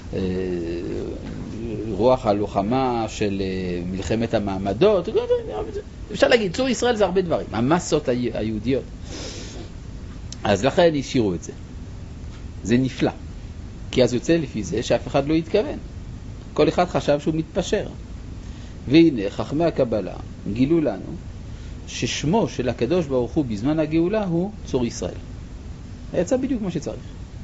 רוח הלוחמה של מלחמת המעמדות. אפשר להגיד, צור ישראל זה הרבה דברים, המסות היהודיות. אז לכן השאירו את זה. זה נפלא. כי אז יוצא לפי זה שאף אחד לא יתכוון. כל אחד חשב שהוא מתפשר. והנה, חכמי הקבלה גילו לנו ששמו של הקדוש ברוך הוא בזמן הגאולה הוא צור ישראל. יצא בדיוק כמו שצריך.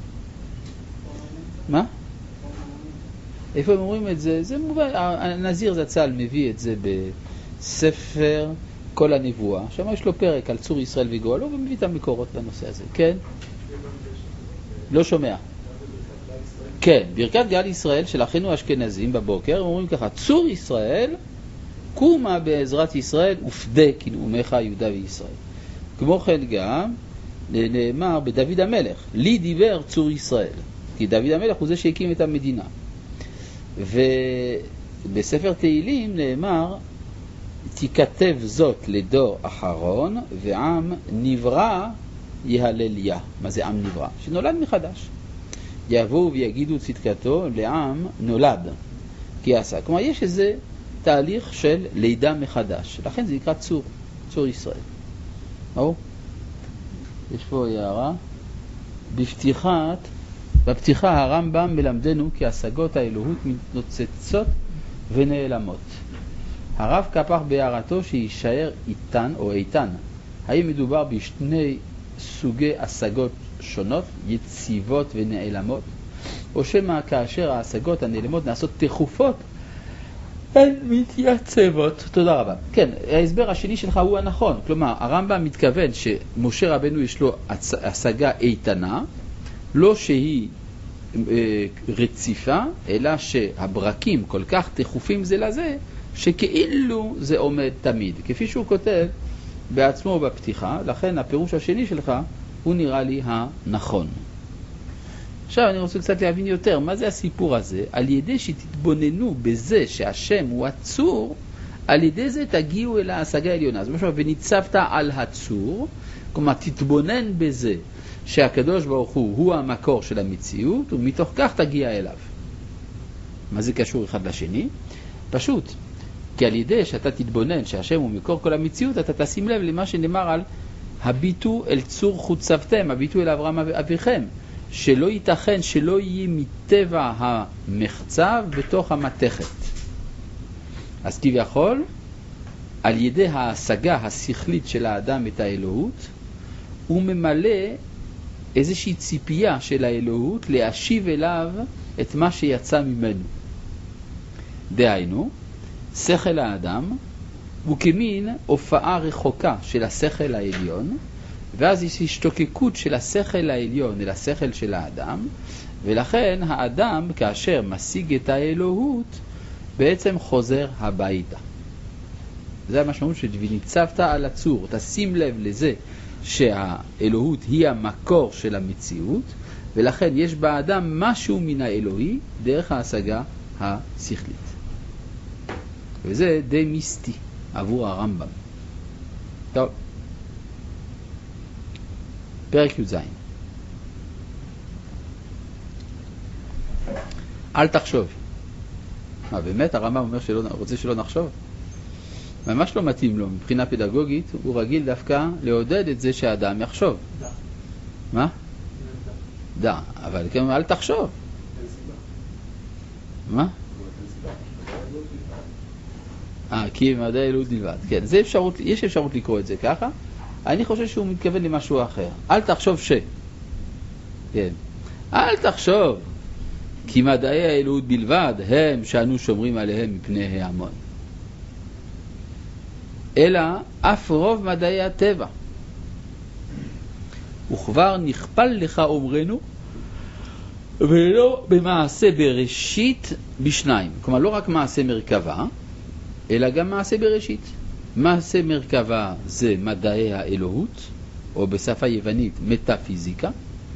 מה? איפה הם אומרים את זה? זה מובן, הנזיר זצ"ל מביא את זה בספר כל הנבואה. שם יש לו פרק על צור ישראל וגואלו, ומביא את המקורות בנושא הזה. כן? לא שומע. כן, ברכת גאל ישראל של אחינו אשכנזים בבוקר, הם אומרים ככה, צור ישראל, קומה בעזרת ישראל ופדה כנאומך יהודה וישראל. כמו כן גם נאמר בדוד המלך, לי דיבר צור ישראל, כי דוד המלך הוא זה שהקים את המדינה. ובספר תהילים נאמר, תיכתב זאת לדור אחרון, ועם נברא יהלליה. מה זה עם נברא? שנולד מחדש. יבואו ויגידו צדקתו לעם נולד, כי עשה. כלומר, יש איזה תהליך של לידה מחדש. לכן זה נקרא צור, צור ישראל. או? יש פה הערה. בפתיחת, בפתיחה הרמב"ם מלמדנו כי השגות האלוהות מתנוצצות ונעלמות. הרב קפח בהערתו שישאר איתן או איתן. האם מדובר בשני סוגי השגות שונות, יציבות ונעלמות, או שמה כאשר ההשגות הנעלמות נעשות תכופות, הן מתייצבות. תודה רבה. כן, ההסבר השני שלך הוא הנכון. כלומר, הרמב"ם מתכוון שמשה רבנו יש לו השגה איתנה, לא שהיא אה, רציפה, אלא שהברקים כל כך תכופים זה לזה, שכאילו זה עומד תמיד. כפי שהוא כותב בעצמו בפתיחה, לכן הפירוש השני שלך הוא נראה לי הנכון. עכשיו אני רוצה קצת להבין יותר, מה זה הסיפור הזה? על ידי שתתבוננו בזה שהשם הוא הצור, על ידי זה תגיעו אל ההשגה העליונה. זאת אומרת, וניצבת על הצור, כלומר תתבונן בזה שהקדוש ברוך הוא הוא המקור של המציאות, ומתוך כך תגיע אליו. מה זה קשור אחד לשני? פשוט, כי על ידי שאתה תתבונן שהשם הוא מקור כל המציאות, אתה תשים לב למה שנאמר על הביטו אל צור חוצבתם, הביטו אל אברהם אביכם, שלא ייתכן שלא יהיה מטבע המחצב בתוך המתכת. אז כביכול, על ידי ההשגה השכלית של האדם את האלוהות, הוא ממלא איזושהי ציפייה של האלוהות להשיב אליו את מה שיצא ממנו. דהיינו, שכל האדם הוא כמין הופעה רחוקה של השכל העליון, ואז יש השתוקקות של השכל העליון אל השכל של האדם, ולכן האדם כאשר משיג את האלוהות בעצם חוזר הביתה. זה המשמעות של וניצבת על הצור. תשים לב לזה שהאלוהות היא המקור של המציאות, ולכן יש באדם משהו מן האלוהי דרך ההשגה השכלית. וזה די מיסטי עבור הרמב"ם. טוב. פרק י"ז. אל תחשוב. מה, באמת הרמב"ם אומר שלא, רוצה שלא נחשוב? ממש לא מתאים לו. מבחינה פדגוגית הוא רגיל דווקא לעודד את זה שהאדם יחשוב. דע. מה? דע. אבל כן, אל תחשוב. מה? אה, כי מדעי האלוהות בלבד. כן, זה אפשרות, יש אפשרות לקרוא את זה ככה. אני חושב שהוא מתכוון למשהו אחר. אל תחשוב ש. כן. אל תחשוב. כי מדעי האלוהות בלבד הם שאנו שומרים עליהם מפני ההמון. אלא אף רוב מדעי הטבע. וכבר נכפל לך אומרנו, ולא במעשה בראשית בשניים. כלומר, לא רק מעשה מרכבה, אלא גם מעשה בראשית. מעשה מרכבה זה מדעי האלוהות, או בשפה יוונית מטאפיזיקה,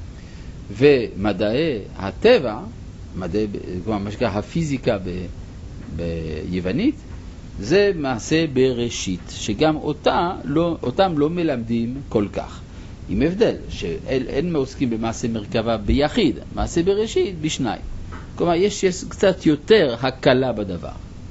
ומדעי הטבע, מדעי, כלומר, מה שקרה הפיזיקה ב, ביוונית, זה מעשה בראשית, שגם אותה לא, אותם לא מלמדים כל כך. עם הבדל, שאין מעוסקים במעשה מרכבה ביחיד, מעשה בראשית בשניים. כלומר, יש, יש קצת יותר הקלה בדבר.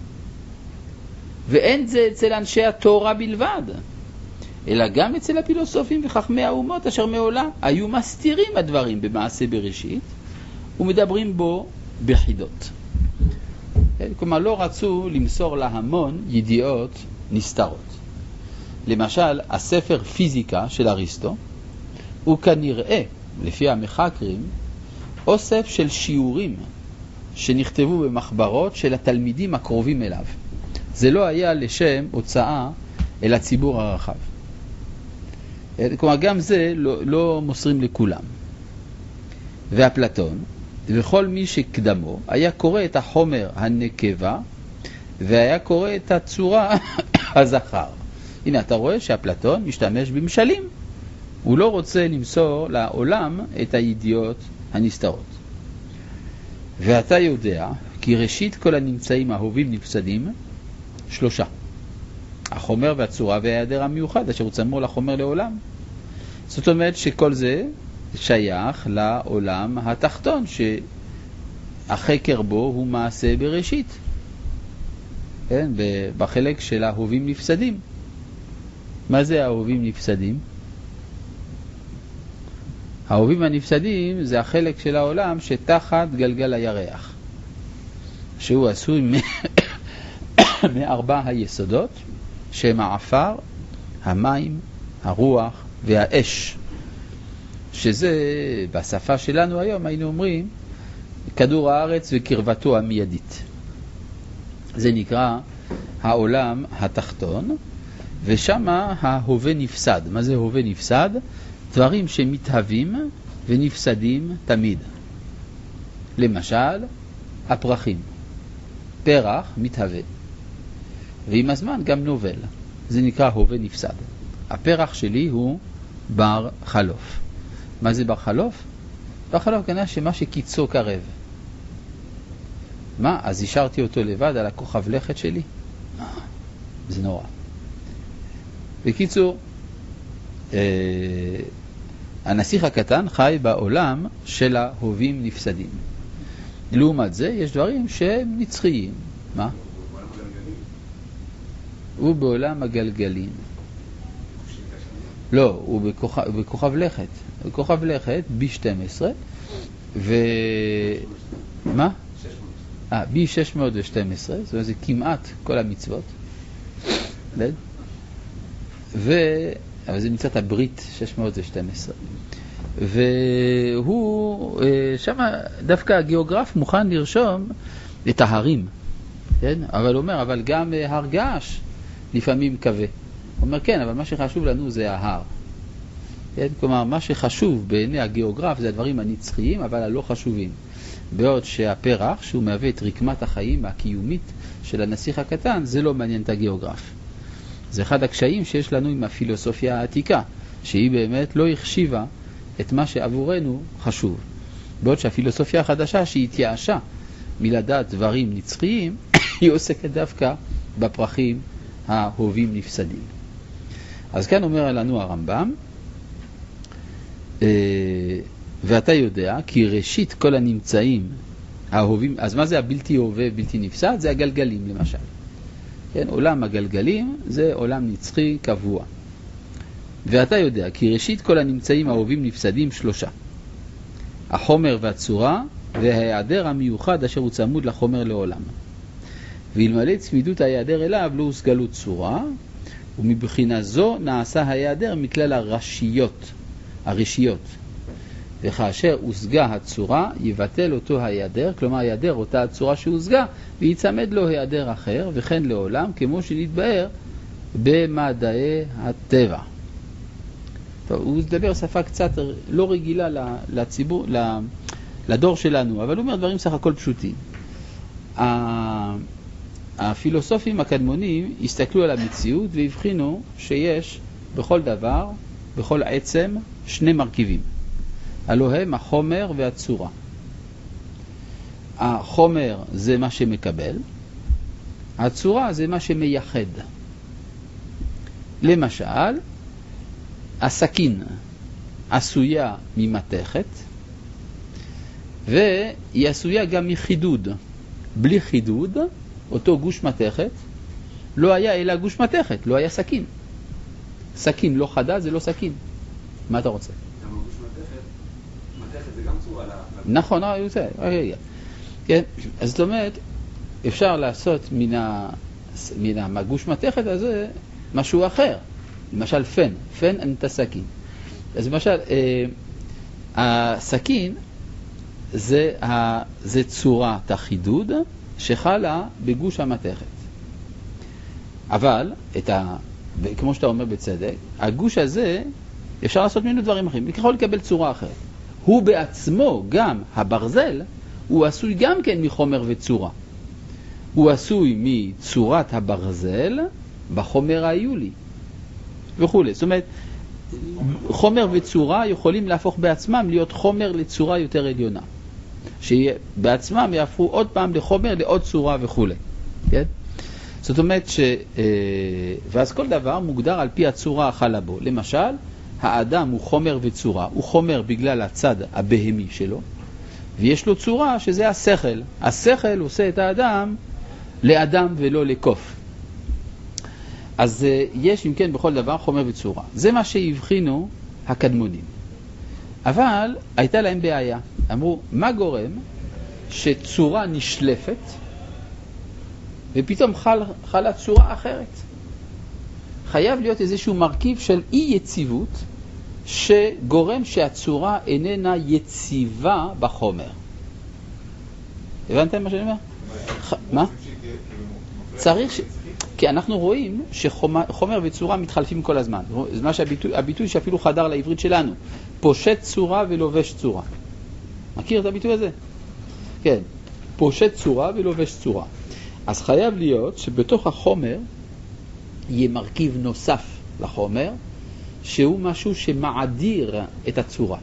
ואין זה אצל אנשי התורה בלבד, אלא גם אצל הפילוסופים וחכמי האומות, אשר מעולם היו מסתירים הדברים במעשה בראשית, ומדברים בו בחידות. כלומר, לא רצו למסור להמון ידיעות נסתרות. למשל, הספר פיזיקה של אריסטו, הוא כנראה, לפי המחקרים, אוסף של שיעורים שנכתבו במחברות של התלמידים הקרובים אליו. זה לא היה לשם הוצאה אל הציבור הרחב. כלומר, גם זה לא, לא מוסרים לכולם. ואפלטון, וכל מי שקדמו, היה קורא את החומר הנקבה, והיה קורא את הצורה הזכר. הנה, אתה רואה שאפלטון משתמש במשלים. הוא לא רוצה למסור לעולם את הידיעות הנסתרות. ואתה יודע, כי ראשית כל הנמצאים האהובים נפסדים, שלושה. החומר והצורה וההיעדר המיוחד, אשר הוא צמור לחומר לעולם. זאת אומרת שכל זה שייך לעולם התחתון, שהחקר בו הוא מעשה בראשית. כן? בחלק של האהובים נפסדים. מה זה האהובים נפסדים? האהובים הנפסדים זה החלק של העולם שתחת גלגל הירח, שהוא עשוי מ... מארבע היסודות, שהם העפר, המים, הרוח והאש, שזה בשפה שלנו היום היינו אומרים כדור הארץ וקרבתו המיידית. זה נקרא העולם התחתון, ושם ההווה נפסד. מה זה הווה נפסד? דברים שמתהווים ונפסדים תמיד. למשל, הפרחים. פרח מתהווה, ועם הזמן גם נובל. זה נקרא הווה נפסד. הפרח שלי הוא בר חלוף. מה זה בר חלוף? בר חלוף כנראה שמה שקיצו קרב. מה? אז השארתי אותו לבד על הכוכב לכת שלי? זה נורא. בקיצור, אה, הנסיך הקטן חי בעולם של ההווים נפסדים. לעומת זה יש דברים שהם נצחיים. מה? הוא בעולם הגלגלים. לא, הוא בכוכב, בכוכב לכת. בכוכב לכת בי שתים עשרה ו... מה? אה, בי שש מאות ושתים עשרה, זאת אומרת, זה כמעט כל המצוות. ו... אבל זה מצוות הברית שש מאות ושתים עשרה. והוא, שם דווקא הגיאוגרף מוכן לרשום את ההרים, כן? אבל הוא אומר, אבל גם הר געש לפעמים כבה. הוא אומר, כן, אבל מה שחשוב לנו זה ההר. כן? כלומר, מה שחשוב בעיני הגיאוגרף זה הדברים הנצחיים, אבל הלא חשובים. בעוד שהפרח, שהוא מהווה את רקמת החיים הקיומית של הנסיך הקטן, זה לא מעניין את הגיאוגרף. זה אחד הקשיים שיש לנו עם הפילוסופיה העתיקה, שהיא באמת לא החשיבה את מה שעבורנו חשוב. בעוד שהפילוסופיה החדשה שהיא התייאשה מלדעת דברים נצחיים, היא עוסקת דווקא בפרחים ההובים נפסדים. אז כאן אומר לנו הרמב"ם, ואתה יודע כי ראשית כל הנמצאים האהובים, אז מה זה הבלתי הווה בלתי נפסד? זה הגלגלים למשל. כן, עולם הגלגלים זה עולם נצחי קבוע. ואתה יודע כי ראשית כל הנמצאים האהובים נפסדים שלושה: החומר והצורה וההיעדר המיוחד אשר הוא צמוד לחומר לעולם. ואלמלא צמידות ההיעדר אליו לא הושגלו צורה, ומבחינה זו נעשה ההיעדר מכלל הרשיות, הרשיות. וכאשר הושגה הצורה, יבטל אותו ההיעדר, כלומר ההיעדר אותה הצורה שהושגה, ויצמד לו היעדר אחר, וכן לעולם, כמו שנתבאר במדעי הטבע. טוב, הוא מדבר שפה קצת לא רגילה לציבור, לדור שלנו, אבל הוא אומר דברים סך הכל פשוטים. הפילוסופים הקדמונים הסתכלו על המציאות והבחינו שיש בכל דבר, בכל עצם, שני מרכיבים. הלוא הם החומר והצורה. החומר זה מה שמקבל, הצורה זה מה שמייחד. למשל, הסכין עשויה ממתכת, והיא עשויה גם מחידוד. בלי חידוד, אותו גוש מתכת, לא היה אלא גוש מתכת, לא היה סכין. סכין לא חדה, זה לא סכין. מה אתה רוצה? גם גוש מתכת, מתכת זה גם צורה. נכון, כן, אז זאת אומרת, אפשר לעשות מן, ה... מן הגוש מתכת הזה משהו אחר. למשל פן, פן אנתה סכין. אז למשל, אה, הסכין זה, ה... זה צורת החידוד שחלה בגוש המתכת. אבל, את ה... כמו שאתה אומר בצדק, הגוש הזה אפשר לעשות ממנו דברים אחרים, יכול לקבל צורה אחרת. הוא בעצמו, גם הברזל, הוא עשוי גם כן מחומר וצורה. הוא עשוי מצורת הברזל בחומר האיולי וכו'. זאת אומרת, חומר וצורה יכולים להפוך בעצמם להיות חומר לצורה יותר עליונה. שבעצמם יהפכו עוד פעם לחומר לעוד צורה וכו'. כן? זאת אומרת ש... ואז כל דבר מוגדר על פי הצורה החלה בו. למשל, האדם הוא חומר וצורה. הוא חומר בגלל הצד הבהמי שלו, ויש לו צורה שזה השכל. השכל עושה את האדם לאדם ולא לקוף. אז יש אם כן בכל דבר חומר וצורה. זה מה שהבחינו הקדמונים. אבל הייתה להם בעיה. אמרו, מה גורם שצורה נשלפת ופתאום חל, חלה צורה אחרת? חייב להיות איזשהו מרכיב של אי יציבות שגורם שהצורה איננה יציבה בחומר. הבנתם מה שאני אומר? מה? צריך ש... כי אנחנו רואים שחומר וצורה מתחלפים כל הזמן. זה מה שהביטוי, הביטוי שאפילו חדר לעברית שלנו. פושט צורה ולובש צורה. מכיר את הביטוי הזה? כן. פושט צורה ולובש צורה. אז חייב להיות שבתוך החומר יהיה מרכיב נוסף לחומר, שהוא משהו שמעדיר את הצורה.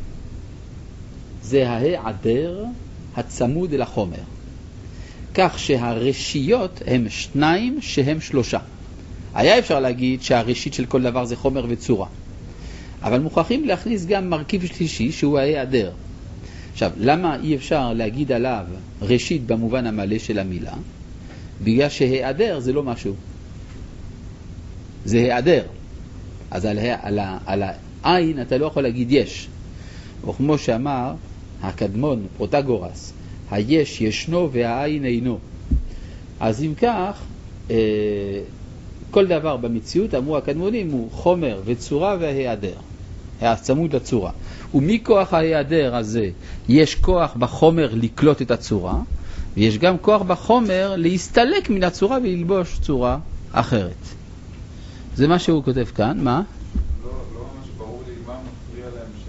זה ההיעדר הצמוד אל החומר. כך שהרשיות הם שניים שהם שלושה. היה אפשר להגיד שהראשית של כל דבר זה חומר וצורה. אבל מוכרחים להכניס גם מרכיב שלישי שהוא ההיעדר. עכשיו, למה אי אפשר להגיד עליו ראשית במובן המלא של המילה? בגלל שהיעדר זה לא משהו. זה היעדר. אז על, על, על העין אתה לא יכול להגיד יש. או כמו שאמר הקדמון, פרוטגורס, היש ישנו והעין אינו. אז אם כך, אה, כל דבר במציאות, אמרו הקדמונים, הוא חומר וצורה והיעדר, הצמוד לצורה. ומכוח ההיעדר הזה יש כוח בחומר לקלוט את הצורה, ויש גם כוח בחומר להסתלק מן הצורה וללבוש צורה אחרת. זה מה שהוא כותב כאן, מה? לא, לא ממש ברור לי מה מפריע להם ש...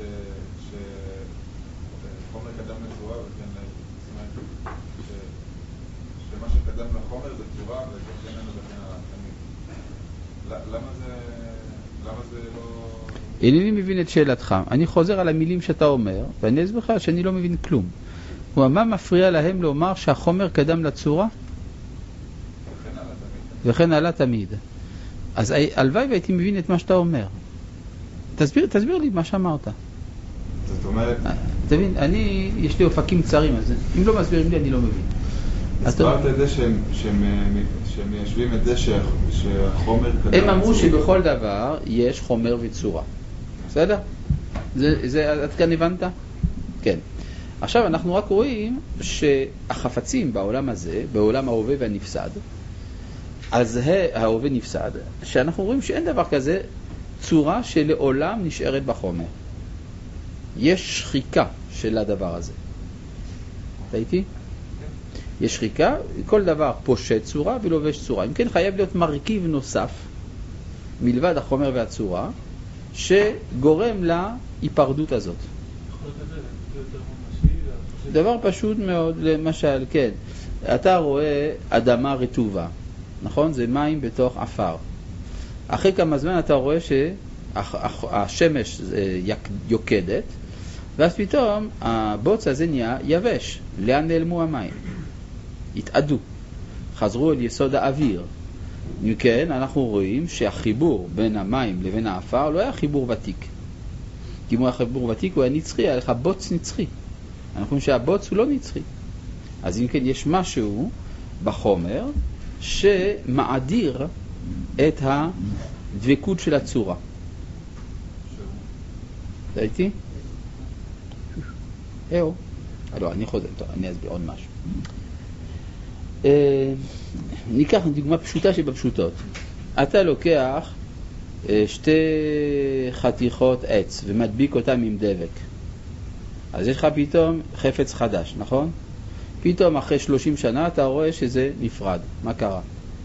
שחומר קדם לצורה, וכן להם, זאת אומרת, ש... שמה שקדם לחומר זה צורה, וכן לנו וכן עליו, תמיד. למה זה... למה זה לא... אינני מבין את שאלתך. אני חוזר על המילים שאתה אומר, ואני אסביר לך שאני לא מבין כלום. הוא אמר, מה מפריע להם לומר שהחומר קדם לצורה? וכן עלה תמיד. וכן עלה תמיד. אז הלוואי והייתי מבין את מה שאתה אומר. תסביר, תסביר לי מה שאמרת. זאת אומרת... תבין, אני, יש לי אופקים צרים, אז אם לא מסבירים לי, אני לא מבין. הסברת את זה שהם, שהם, שהם מיישבים את זה שהחומר קדם לצורה. הם אמרו שבכל דבר יש חומר וצורה. בסדר? זה, זה, עד כאן הבנת? כן. עכשיו אנחנו רק רואים שהחפצים בעולם הזה, בעולם ההווה והנפסד, אז ההווה נפסד, שאנחנו רואים שאין דבר כזה צורה שלעולם נשארת בחומר. יש שחיקה של הדבר הזה. אתה איתי? יש שחיקה, כל דבר פושט צורה ולובש צורה. אם כן, חייב להיות מרכיב נוסף, מלבד החומר והצורה, שגורם להיפרדות הזאת. דבר פשוט מאוד, למשל, כן, אתה רואה אדמה רטובה, נכון? זה מים בתוך עפר. אחרי כמה זמן אתה רואה שהשמש יוקדת, ואז פתאום הבוץ הזה נהיה יבש. לאן נעלמו המים? התאדו, חזרו אל יסוד האוויר. אם כן, אנחנו רואים שהחיבור בין המים לבין העפר לא היה חיבור ותיק. כי אם הוא היה חיבור ותיק, הוא היה נצחי, היה לך בוץ נצחי. אנחנו חושבים שהבוץ הוא לא נצחי. אז אם כן, יש משהו בחומר שמעדיר את הדבקות של הצורה. אתה איתי? אהו. לא, אני חוזר, טוב, אני אסביר עוד משהו. אה, ניקח דוגמה פשוטה שבפשוטות. אתה לוקח אה, שתי חתיכות עץ ומדביק אותם עם דבק. אז יש לך פתאום חפץ חדש, נכון? פתאום אחרי שלושים שנה אתה רואה שזה נפרד. מה קרה?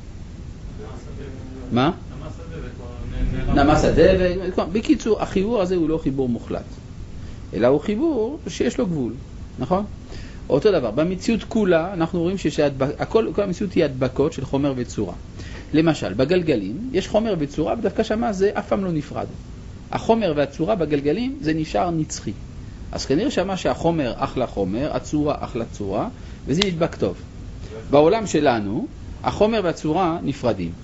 מה? נמס הדבק. בקיצור, החיבור הזה הוא לא חיבור מוחלט, אלא הוא חיבור שיש לו גבול, נכון? אותו דבר, במציאות כולה אנחנו רואים שכל המציאות היא הדבקות של חומר וצורה. למשל, בגלגלים יש חומר וצורה, ודווקא שמה זה אף פעם לא נפרד. החומר והצורה בגלגלים זה נשאר נצחי. אז כנראה שמה שהחומר אחלה חומר, הצורה אחלה צורה, וזה נדבק טוב. בעולם שלנו, החומר והצורה נפרדים.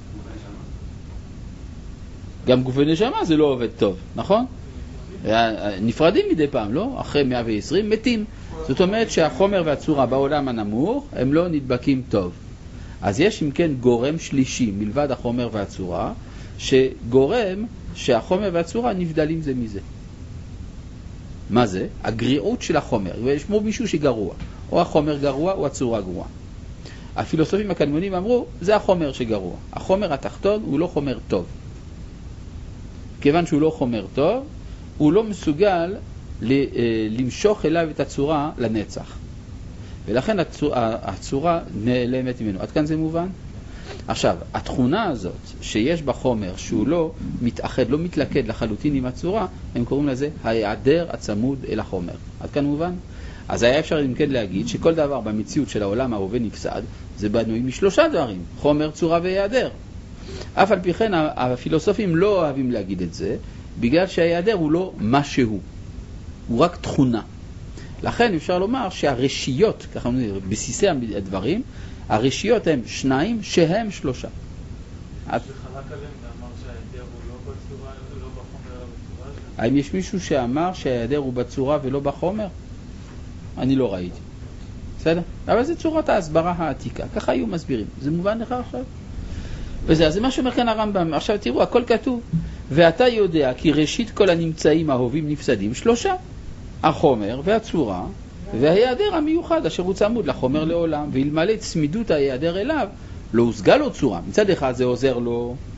גם גוף ונשמה זה לא עובד טוב, נכון? נפרדים מדי פעם, לא? אחרי מאה ועשרים מתים. זאת אומרת שהחומר והצורה בעולם הנמוך הם לא נדבקים טוב. אז יש אם כן גורם שלישי מלבד החומר והצורה, שגורם שהחומר והצורה נבדלים זה מזה. מה זה? הגריעות של החומר. ויש כמו מישהו שגרוע. או החומר גרוע או הצורה גרוע. הפילוסופים הקדמונים אמרו, זה החומר שגרוע. החומר התחתון הוא לא חומר טוב. כיוון שהוא לא חומר טוב, הוא לא מסוגל למשוך אליו את הצורה לנצח. ולכן הצורה, הצורה נעלמת ממנו. עד כאן זה מובן? עכשיו, התכונה הזאת שיש בחומר שהוא לא מתאחד, לא מתלכד לחלוטין עם הצורה, הם קוראים לזה ההיעדר הצמוד אל החומר. עד כאן מובן? אז היה אפשר אם כן להגיד שכל דבר במציאות של העולם ההווה נפסד, זה בנוי משלושה דברים, חומר, צורה והיעדר. אף על פי כן הפילוסופים לא אוהבים להגיד את זה, בגלל שההיעדר הוא לא משהו, הוא רק תכונה. לכן אפשר לומר שהרשיות, ככה בסיסי הדברים, הרשיות הם שניים שהם שלושה. שחלק עליהם ואמר שההיעדר הוא לא בצורה, לא בחומר, אלא בצורה שלו? האם יש מישהו שאמר שההיעדר הוא בצורה ולא בחומר? אני לא ראיתי. בסדר? אבל זה צורת ההסברה העתיקה. ככה היו מסבירים. זה מובן לך עכשיו? וזה, זה מה שאומר כאן הרמב"ם. עכשיו תראו, הכל כתוב. ואתה יודע כי ראשית כל הנמצאים ההווים נפסדים שלושה. החומר והצורה וההיעדר המיוחד אשר הוא צמוד לחומר לעולם. ואלמלא צמידות ההיעדר אליו, לא הושגה לו צורה. מצד אחד זה עוזר לו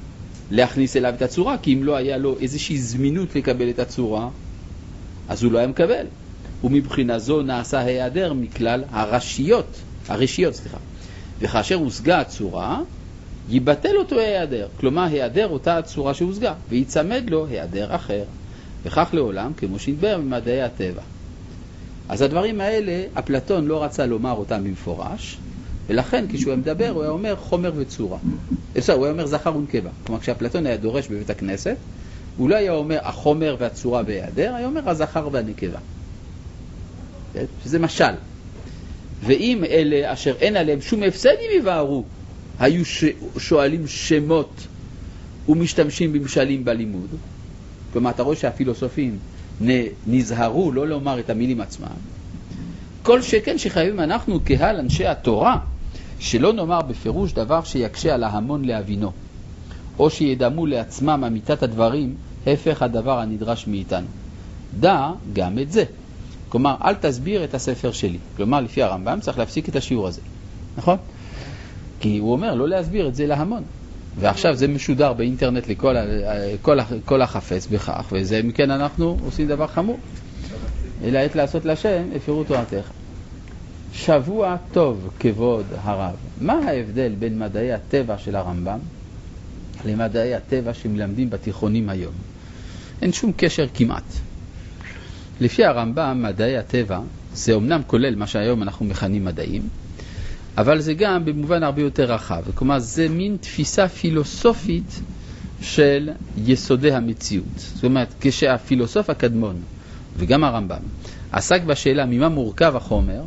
להכניס אליו את הצורה, כי אם לא היה לו איזושהי זמינות לקבל את הצורה, אז הוא לא היה מקבל. ומבחינה זו נעשה היעדר מכלל הרשיות, הרשיות, סליחה. וכאשר הושגה הצורה, ייבטל אותו היעדר. כלומר, היעדר אותה הצורה שהושגה, ויצמד לו היעדר אחר. וכך לעולם, כמו שנדבר במדעי הטבע. אז הדברים האלה, אפלטון לא רצה לומר אותם במפורש, ולכן כשהוא מדבר, הוא היה אומר חומר וצורה. אפשר, הוא היה אומר זכר ונקבה. כלומר, כשאפלטון היה דורש בבית הכנסת, הוא לא היה אומר החומר והצורה בהיעדר, היה אומר הזכר והנקבה. שזה משל. ואם אלה אשר אין עליהם שום הפסדים יבארו, היו שואלים שמות ומשתמשים במשלים בלימוד. כלומר, אתה רואה שהפילוסופים נזהרו לא לומר את המילים עצמם. כל שכן שחייבים אנחנו קהל אנשי התורה, שלא נאמר בפירוש דבר שיקשה על ההמון להבינו, או שידמו לעצמם אמיתת הדברים, הפך הדבר הנדרש מאיתנו. דע גם את זה. כלומר, אל תסביר את הספר שלי. כלומר, לפי הרמב"ם צריך להפסיק את השיעור הזה. נכון? כי הוא אומר לא להסביר את זה להמון. ועכשיו זה משודר באינטרנט לכל כל, כל החפץ בכך, וזה מכן אנחנו עושים דבר חמור. אלא עת לעשות לשם, הפרו תורתך. שבוע טוב כבוד הרב. מה ההבדל בין מדעי הטבע של הרמב"ם למדעי הטבע שמלמדים בתיכונים היום? אין שום קשר כמעט. לפי הרמב"ם, מדעי הטבע, זה אומנם כולל מה שהיום אנחנו מכנים מדעים, אבל זה גם במובן הרבה יותר רחב. כלומר, זה מין תפיסה פילוסופית של יסודי המציאות. זאת אומרת, כשהפילוסוף הקדמון, וגם הרמב"ם, עסק בשאלה ממה מורכב החומר,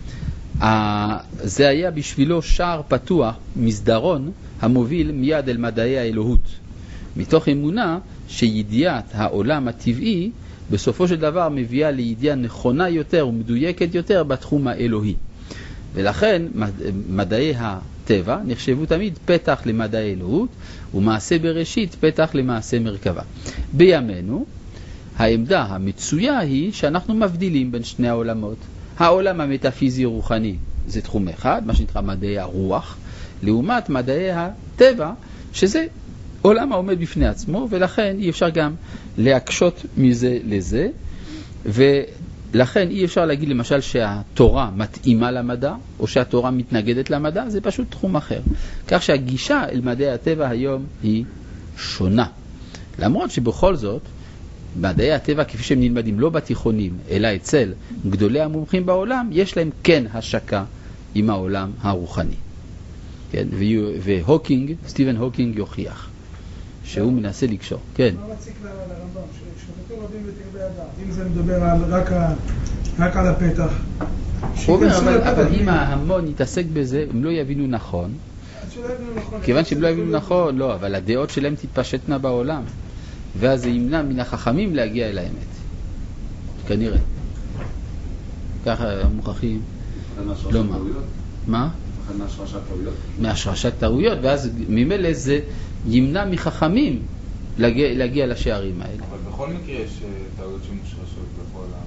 זה היה בשבילו שער פתוח, מסדרון, המוביל מיד אל מדעי האלוהות. מתוך אמונה שידיעת העולם הטבעי, בסופו של דבר מביאה לידיעה נכונה יותר ומדויקת יותר בתחום האלוהי. ולכן מדעי הטבע נחשבו תמיד פתח למדעי אלוהות, ומעשה בראשית פתח למעשה מרכבה. בימינו, העמדה המצויה היא שאנחנו מבדילים בין שני העולמות. העולם המטאפיזי רוחני זה תחום אחד, מה שנקרא מדעי הרוח, לעומת מדעי הטבע, שזה עולם העומד בפני עצמו, ולכן אי אפשר גם להקשות מזה לזה, ולכן אי אפשר להגיד למשל שהתורה מתאימה למדע, או שהתורה מתנגדת למדע, זה פשוט תחום אחר. כך שהגישה אל מדעי הטבע היום היא שונה. למרות שבכל זאת, מדעי הטבע כפי שהם נלמדים לא בתיכונים, אלא אצל גדולי המומחים בעולם, יש להם כן השקה עם העולם הרוחני. כן? והוקינג, סטיבן הוקינג יוכיח. שהוא מנסה לקשור. כן. מה מציק לרמב"ם? ששופטו רבים ותרבי הדעת. אם זה מדבר רק על הפתח. הוא אומר, אבל אם ההמון יתעסק בזה, הם לא יבינו נכון. כיוון שהם לא יבינו נכון, לא, אבל הדעות שלהם תתפשטנה בעולם. ואז זה ימנע מן החכמים להגיע אל האמת. כנראה. ככה המוכחים. לא מה. מה? מהשרשת טעויות. מהשרשת טעויות, ואז ממילא זה ימנע מחכמים להגיע, להגיע לשערים האלה. אבל בכל מקרה יש טעויות שמושרשות בכל העם.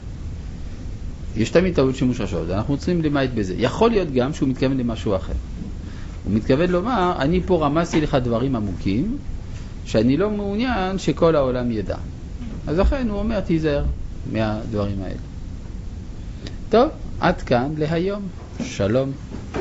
יש תמיד טעויות שמושרשות, אנחנו רוצים למעט בזה. יכול להיות גם שהוא מתכוון למשהו אחר. הוא מתכוון לומר, אני פה רמזתי לך דברים עמוקים, שאני לא מעוניין שכל העולם ידע. אז לכן הוא אומר, תיזהר מהדברים האלה. טוב, עד כאן להיום. שלום.